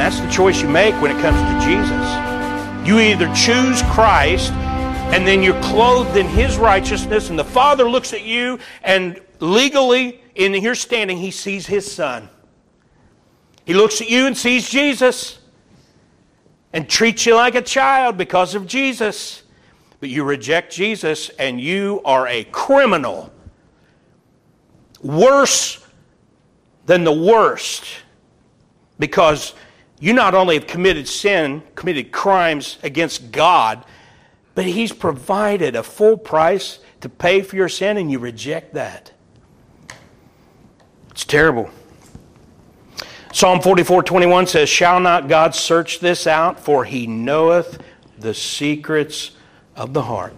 that's the choice you make when it comes to Jesus. You either choose Christ, and then you're clothed in His righteousness, and the Father looks at you, and legally, in your standing, He sees His Son. He looks at you and sees Jesus, and treats you like a child because of Jesus. But you reject Jesus, and you are a criminal. Worse than the worst. Because you not only have committed sin, committed crimes against God, but He's provided a full price to pay for your sin, and you reject that. It's terrible. Psalm 44:21 says, "Shall not God search this out? For He knoweth the secrets of the heart."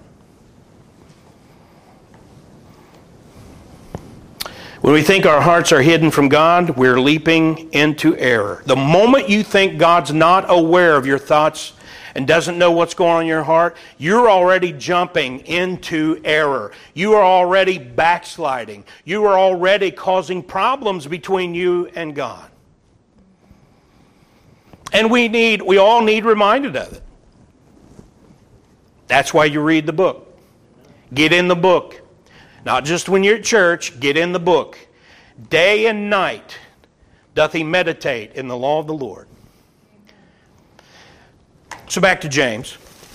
When we think our hearts are hidden from God, we're leaping into error. The moment you think God's not aware of your thoughts and doesn't know what's going on in your heart, you're already jumping into error. You are already backsliding. You are already causing problems between you and God. And we all need reminded of it. That's why you read the book. Get in the book. Not just when you're at church, get in the book. Day and night doth he meditate in the law of the Lord. So back to James.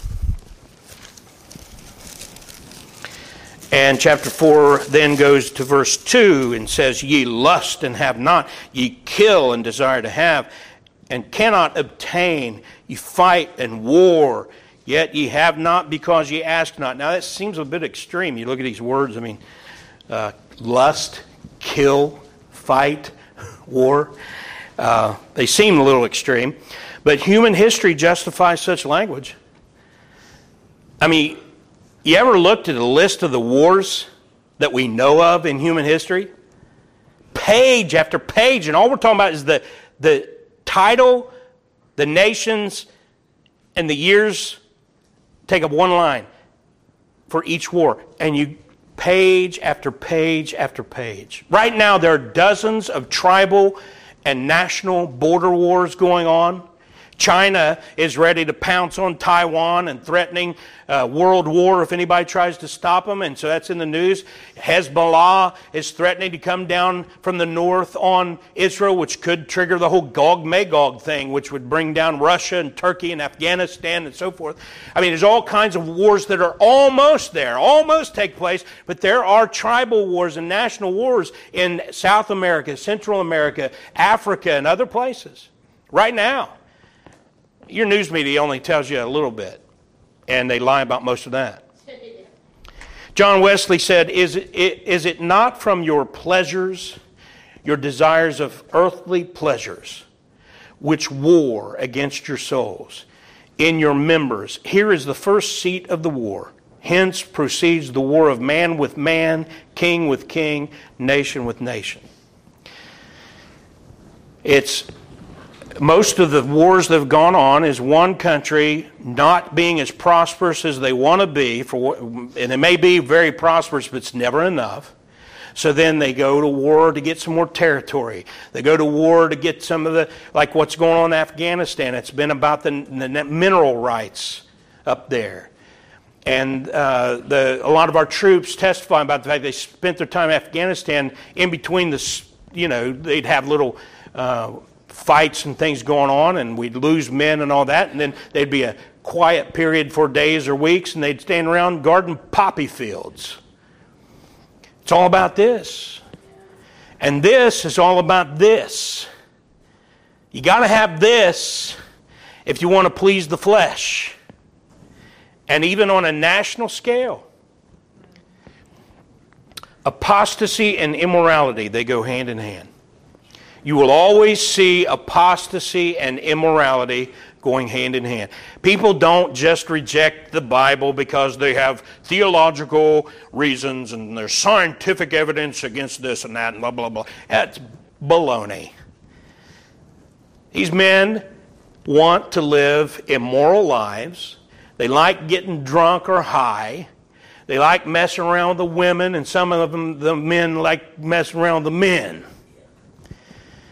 And chapter 4 then goes to verse 2 and says, "Ye lust and have not, ye kill and desire to have, and cannot obtain. Ye fight and war, yet ye have not because ye ask not." Now that seems a bit extreme. You look at these words, lust, kill, fight, war. They seem a little extreme. But human history justifies such language. You ever looked at a list of the wars that we know of in human history? Page after page, and all we're talking about is the title, the nations, and the years. Take up one line for each war, and you page after page after page. Right now, there are dozens of tribal and national border wars going on. China is ready to pounce on Taiwan and threatening world war if anybody tries to stop them, and so that's in the news. Hezbollah is threatening to come down from the north on Israel, which could trigger the whole Gog-Magog thing, which would bring down Russia and Turkey and Afghanistan and so forth. There's all kinds of wars that are almost there, almost take place, but there are tribal wars and national wars in South America, Central America, Africa, and other places right now. Your news media only tells you a little bit, and they lie about most of that. John Wesley said, is it not from your pleasures, your desires of earthly pleasures, which war against your souls? In your members, here is the first seat of the war. Hence proceeds the war of man with man, king with king, nation with nation. Most of the wars that have gone on is one country not being as prosperous as they want to be, and it may be very prosperous, but it's never enough. So then they go to war to get some more territory. They go to war to get some of the, like what's going on in Afghanistan. It's been about the mineral rights up there. And a lot of our troops testify about the fact they spent their time in Afghanistan in between they'd have little fights and things going on, and we'd lose men and all that, and then there'd be a quiet period for days or weeks, and they'd stand around guarding poppy fields. It's all about this. And this is all about this. You got to have this if you want to please the flesh. And even on a national scale. Apostasy and immorality, they go hand in hand. You will always see apostasy and immorality going hand in hand. People don't just reject the Bible because they have theological reasons and there's scientific evidence against this and that and blah, blah, blah. That's baloney. These men want to live immoral lives. They like getting drunk or high. They like messing around with the women, and some of them, the men, like messing around with the men.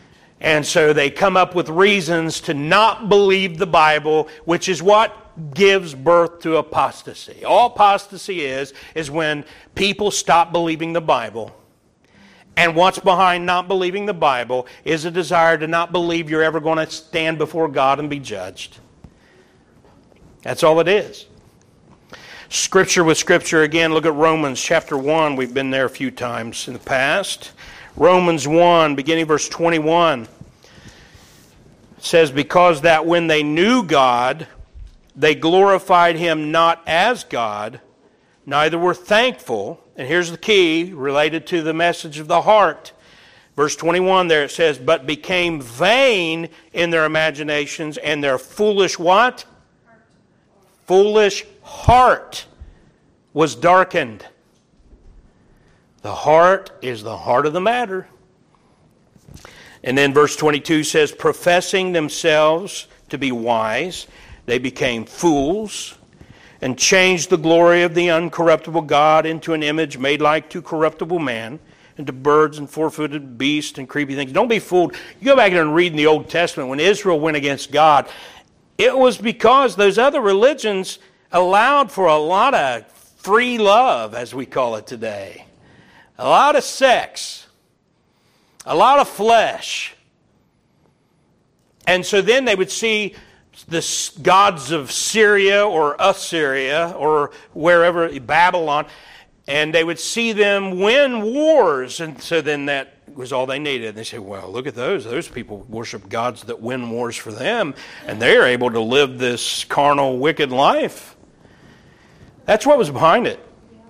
And so they come up with reasons to not believe the Bible, which is what gives birth to apostasy. All apostasy is when people stop believing the Bible. And what's behind not believing the Bible is a desire to not believe you're ever going to stand before God and be judged. That's all it is. Scripture with Scripture again. Look at Romans chapter 1. We've been there a few times in the past. Romans 1, beginning verse 21. It says, because that when they knew God, they glorified Him not as God, neither were thankful. And here's the key related to the message of the heart. Verse 21 there it says, but became vain in their imaginations, and their foolish what? Foolish heart was darkened. The heart is the heart of the matter. And then verse 22 says, professing themselves to be wise, they became fools, and changed the glory of the uncorruptible God into an image made like to corruptible man, and to birds and four-footed beasts and creepy things. Don't be fooled. You go back there and read in the Old Testament, when Israel went against God, it was because those other religions allowed for a lot of free love, as we call it today. A lot of sex. A lot of flesh. And so then they would see the gods of Syria or Assyria or wherever, Babylon, and they would see them win wars. And so then that was all they needed. And they say, well, look at those. Those people worship gods that win wars for them, and they're able to live this carnal, wicked life. That's what was behind it.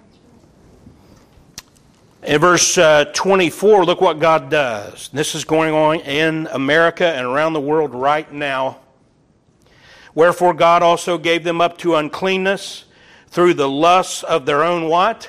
In verse 24, look what God does. This is going on in America and around the world right now. Wherefore God also gave them up to uncleanness through the lusts of their own what?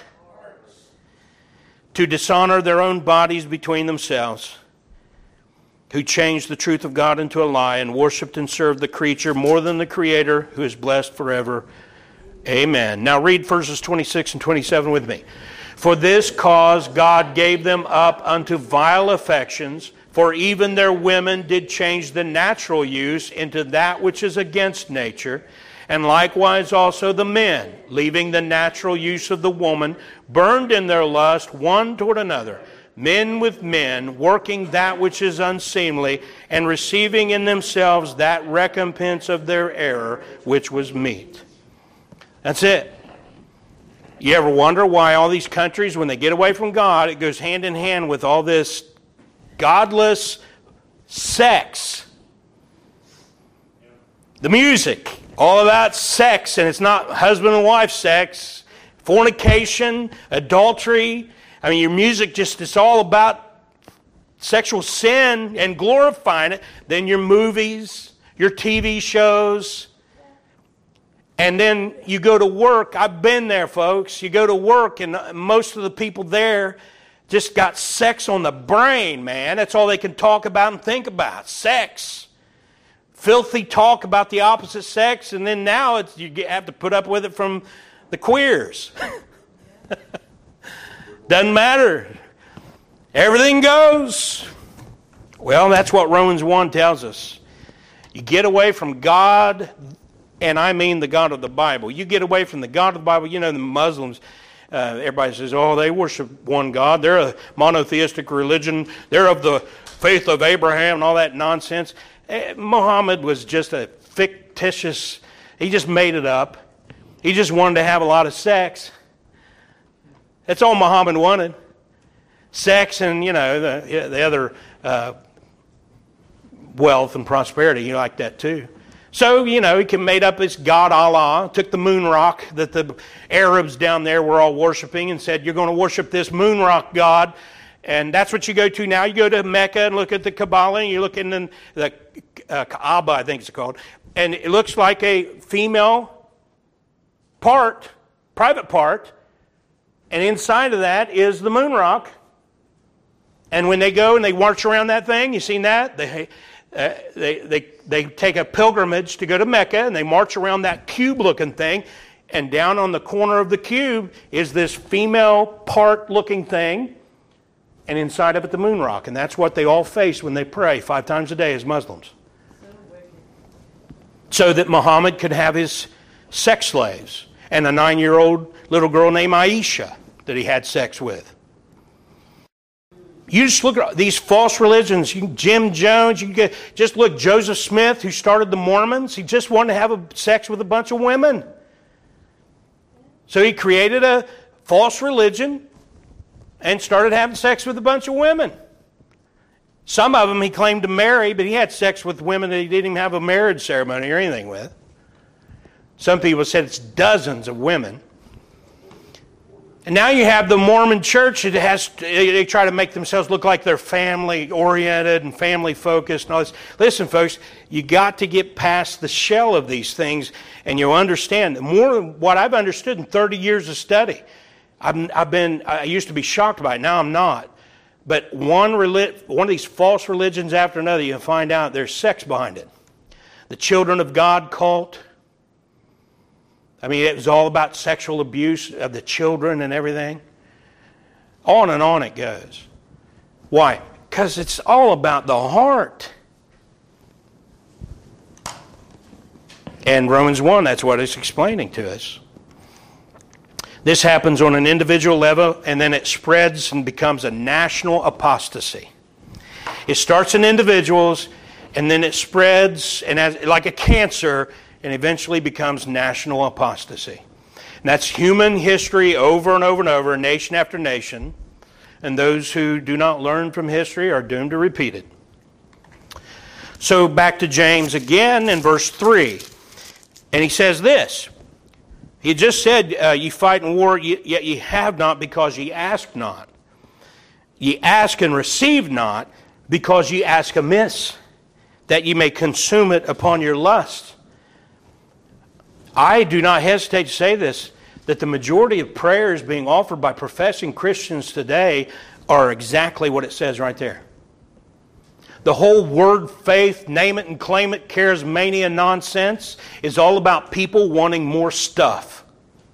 To dishonor their own bodies between themselves, who changed the truth of God into a lie, and worshipped and served the creature more than the Creator, who is blessed forever. Amen. Now read verses 26 and 27 with me. For this cause God gave them up unto vile affections, for even their women did change the natural use into that which is against nature. And likewise also the men, leaving the natural use of the woman, burned in their lust one toward another, men with men, working that which is unseemly, and receiving in themselves that recompense of their error, which was meet. That's it. You ever wonder why all these countries, when they get away from God, it goes hand in hand with all this godless sex? The music, all about sex, and it's not husband and wife sex, fornication, adultery. I mean, your music just, it's all about sexual sin and glorifying it. Then your movies, your TV shows. And then you go to work. I've been there, folks. You go to work, and most of the people there just got sex on the brain, man. That's all they can talk about and think about. Sex. Filthy talk about the opposite sex, and then now you have to put up with it from the queers. Doesn't matter. Everything goes. Well, that's what Romans 1 tells us. You get away from God, and I mean the God of the Bible. You get away from the God of the Bible. You know, the Muslims, everybody says, oh, they worship one God. They're a monotheistic religion. They're of the faith of Abraham and all that nonsense. Muhammad was just a fictitious, he just made it up. He just wanted to have a lot of sex. That's all Muhammad wanted. Sex and, you know, the other wealth and prosperity. You like that too. So, you know, he made up this God Allah, took the moon rock that the Arabs down there were all worshiping and said, you're going to worship this moon rock God. And that's what you go to now. You go to Mecca and look at the Kabbalah, and you look in the Kaaba, I think it's called. And it looks like a female part, private part. And inside of that is the moon rock. And when they go and they march around that thing, you seen that? They take a pilgrimage to go to Mecca, and they march around that cube-looking thing. And down on the corner of the cube is this female part-looking thing. and inside of it the moon rock. And that's what they all face when they pray 5 times a day as Muslims. So that Muhammad could have his sex slaves and a 9-year-old little girl named Aisha that he had sex with. You just look at these false religions. Jim Jones, just look, Joseph Smith, who started the Mormons. He just wanted to have sex with a bunch of women. So he created a false religion and started having sex with a bunch of women. Some of them he claimed to marry, but he had sex with women that he didn't even have a marriage ceremony or anything with. Some people said it's dozens of women. And now you have the Mormon church. They try to make themselves look like they're family-oriented and family-focused and all this. Listen, folks, you got to get past the shell of these things, and you'll understand more than what I've understood in 30 years of study. I used to be shocked by it. Now I'm not. But one of these false religions after another, you'll find out there's sex behind it. The Children of God cult. I mean, it was all about sexual abuse of the children and everything. On and on it goes. Why? Because it's all about the heart. And Romans 1, that's what it's explaining to us. This happens on an individual level, and then it spreads and becomes a national apostasy. It starts in individuals, and then it spreads and like a cancer, and eventually becomes national apostasy. And that's human history over and over and over, nation after nation. And those who do not learn from history are doomed to repeat it. So back to James again in verse 3. And he says this. He just said, ye fight in war, yet ye have not because ye ask not. Ye ask and receive not because ye ask amiss, that ye may consume it upon your lust. I do not hesitate to say this, that the majority of prayers being offered by professing Christians today are exactly what it says right there. The whole word faith, name it and claim it, charismania nonsense is all about people wanting more stuff.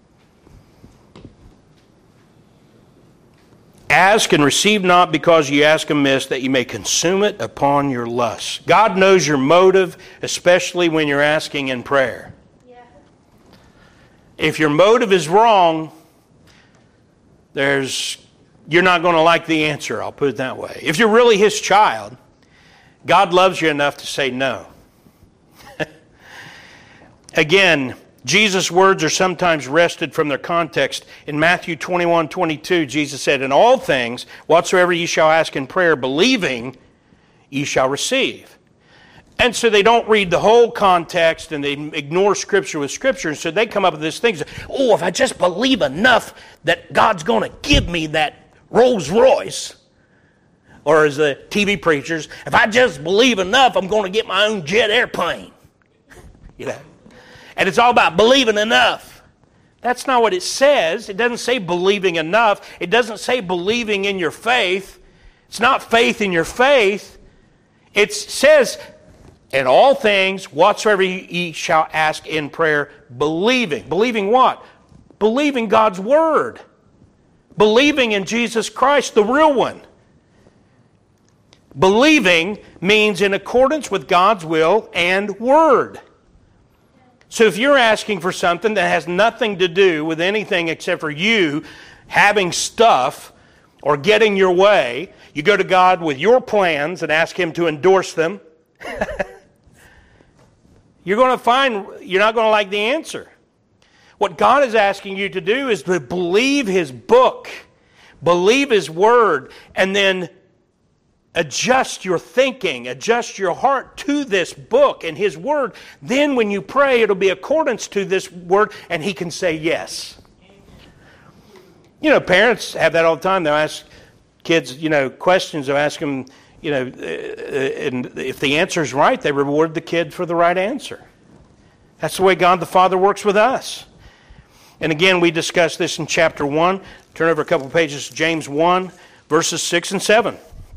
Ask and receive not because ye ask amiss, that ye may consume it upon your lust. God knows your motive, especially when you're asking in prayer. Yeah. If your motive is wrong, you're not going to like the answer, I'll put it that way. If you're really His child, God loves you enough to say no. Again, Jesus' words are sometimes wrested from their context. In Matthew 21:22, Jesus said, in all things, whatsoever ye shall ask in prayer, believing, ye shall receive. And so they don't read the whole context and they ignore Scripture with Scripture. And so they come up with this thing, oh, if I just believe enough that God's going to give me that Rolls Royce. Or as the TV preachers, if I just believe enough, I'm going to get my own jet airplane. You know? And it's all about believing enough. That's not what it says. It doesn't say believing enough. It doesn't say believing in your faith. It's not faith in your faith. It says, in all things, whatsoever ye shall ask in prayer, believing. Believing what? Believing God's Word. Believing in Jesus Christ, the real one. Believing means in accordance with God's will and Word. So if you're asking for something that has nothing to do with anything except for you having stuff or getting your way, you go to God with your plans and ask Him to endorse them, you're going to find you're not going to like the answer. What God is asking you to do is to believe His book, believe His Word, and then adjust your thinking, adjust your heart to this book and His Word. Then when you pray, it'll be accordance to this Word, and He can say yes. You know, parents have that all the time. They'll ask kids, questions. They'll ask them, and if the answer is right, they reward the kid for the right answer. That's the way God the Father works with us. And again, we discussed this in chapter 1. Turn over a couple of pages to James 1, verses 6 and 7.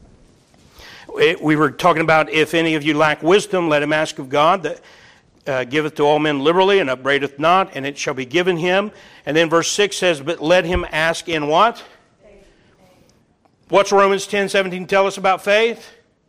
We were talking about, if any of you lack wisdom, let him ask of God, that giveth to all men liberally and upbraideth not, and it shall be given him. And then verse 6 says, but let him ask in what? What's Romans 10:17 tell us about faith?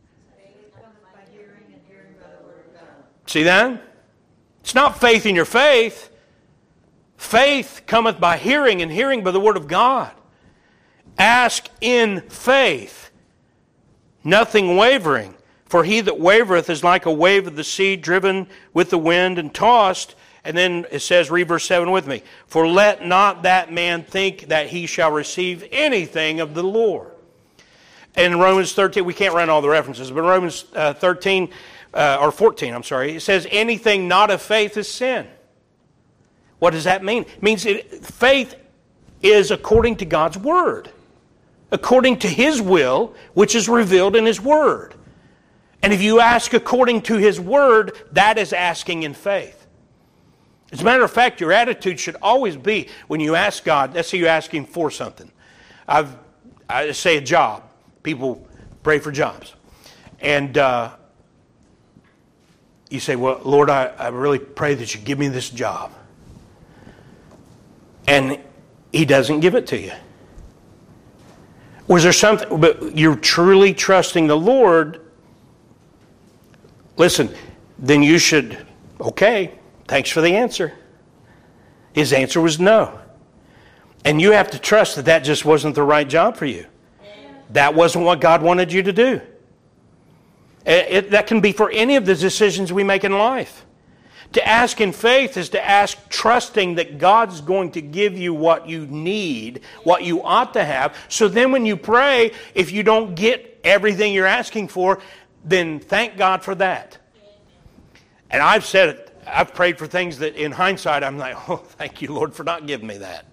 See that? It's not faith in your faith. Faith cometh by hearing, and hearing by the word of God. Ask in faith, nothing wavering. For he that wavereth is like a wave of the sea, driven with the wind and tossed. And then it says, read verse 7 with me. For let not that man think that he shall receive anything of the Lord. In Romans 13, we can't run all the references, but Romans 14, it says, anything not of faith is sin. What does that mean? It means faith is according to God's Word, according to His will, which is revealed in His Word. And if you ask according to His Word, that is asking in faith. As a matter of fact, your attitude should always be, when you ask God, let's say you're asking for something. I say a job. People pray for jobs. And you say, well, Lord, I really pray that you give me this job. And He doesn't give it to you. Was there something, but you're truly trusting the Lord, listen, then you should, okay, thanks for the answer. His answer was no. And you have to trust that that just wasn't the right job for you. That wasn't what God wanted you to do. That can be for any of the decisions we make in life. To ask in faith is to ask trusting that God's going to give you what you need, what you ought to have. So then when you pray, if you don't get everything you're asking for, then thank God for that. And I've said it. I've prayed for things that in hindsight I'm like, oh, thank you, Lord, for not giving me that.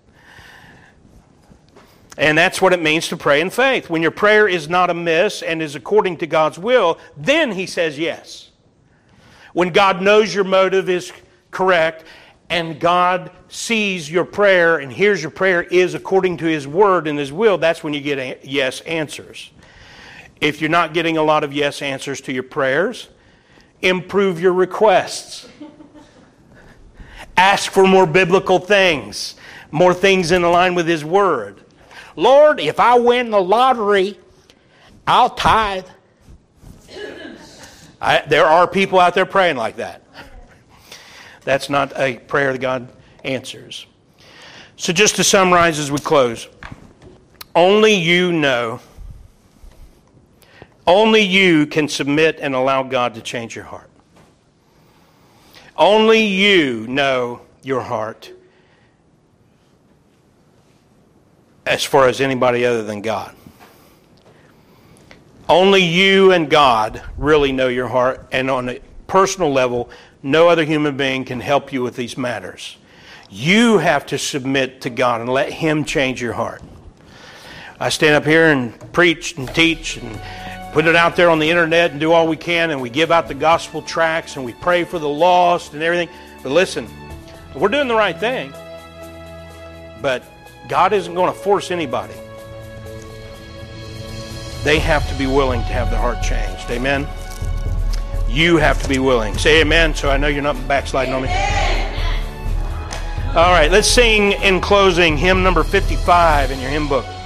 And that's what it means to pray in faith. When your prayer is not amiss and is according to God's will, then He says yes. When God knows your motive is correct and God sees your prayer and hears your prayer is according to His Word and His will, that's when you get yes answers. If you're not getting a lot of yes answers to your prayers, improve your requests. Ask for more biblical things, more things in line with His Word. Lord, if I win the lottery, I'll tithe. There are people out there praying like that. That's not a prayer that God answers. So just to summarize as we close, only you know, only you can submit and allow God to change your heart. Only you know your heart as far as anybody other than God. Only you and God really know your heart, and on a personal level, no other human being can help you with these matters. You have to submit to God and let Him change your heart. I stand up here and preach and teach and put it out there on the internet and do all we can, and we give out the gospel tracts and we pray for the lost and everything. But listen, we're doing the right thing, but God isn't going to force anybody. They have to be willing to have their heart changed. Amen? You have to be willing. Say amen, so I know you're not backsliding on me. All right, let's sing in closing hymn number 55 in your hymn book.